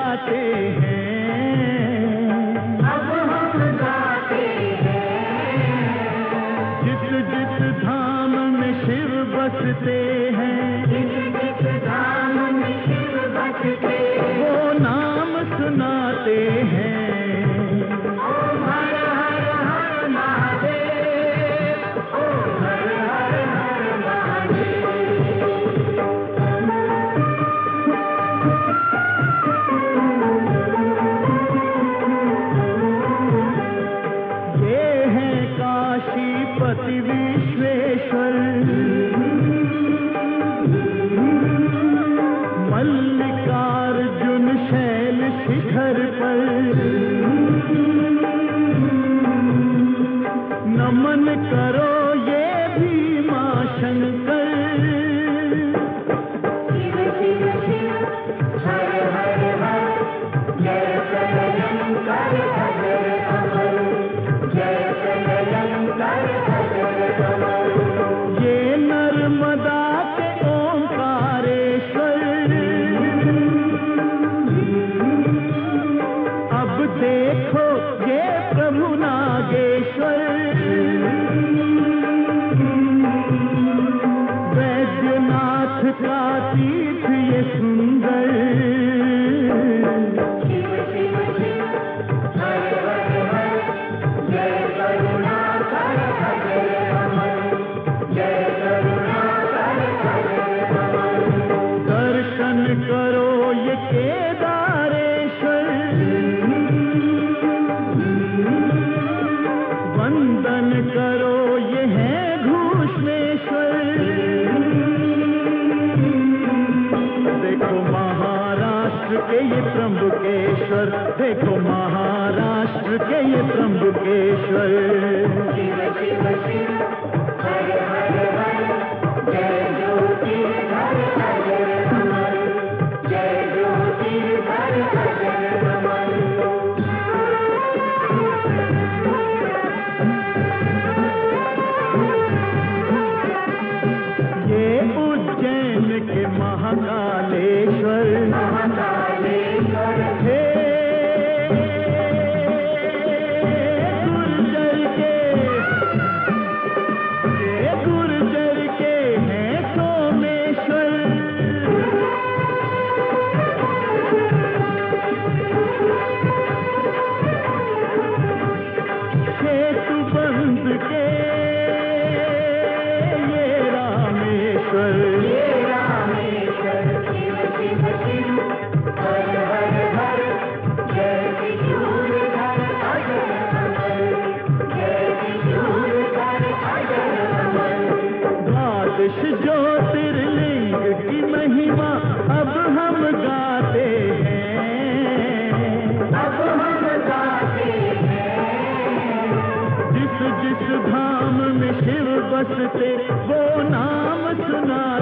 गाते हैं, अब हम गाते हैं। जिस जिस धाम में शिव बसते हैं, जिस जिस धाम में शिव बसते हैं, वो नाम सुनाते हैं। ओम हर हर हर महादेव, ओम हर हर हर महादेव। ये है काशीपति विश्वेश्वर, मल्लिकार्जुन शैल शिखर पर। नमन करो ये भीमा शंकर, शिव शिव शिव हर हर हर, जय कलयंकर अजर अमर, जय कलयंकर अजर अमर। ये नर्मदा के ओंकारेश्वर, अब देखो ये प्रभु नागेश्वर। वैद्यनाथ का तीर्थ ये सुंदर, शिव शिव शिव हर हर हर, जय करुणाकर अजर अमर, जय करुणाकर अजर अमर। दर्शन करो ये केदारेश्वर, वंदन करो ये है घूष्मेश्वर। देखो महाराष्ट्र के ये त्र्यंबकेश्वर, देखो महाराष्ट्र के ये त्र्यंबकेश्वर। शिव शिव शिव हर हर हर, जय ज्योतिर्धर अजर अमर, जय ज्योतिर्धर अजर अमर। ये उज्जैन के महाकालेश्वर, महाकालेश्वर हे गुर्जर के हैं सोमेश्वर। सेतु बंद के ये रामेश्वर, ये रामेश्वर। शिव शिव शिव हर हर हर, जय त्रिशूलधर अजर अमर, जय त्रिशूलधर अजर अमर। द्वादश ज्योतिर्लिंग की महिमा अब हम गाते हैं, अब हम गाते हैं। जिस जिस धाम में शिव बसते वो नाम सुना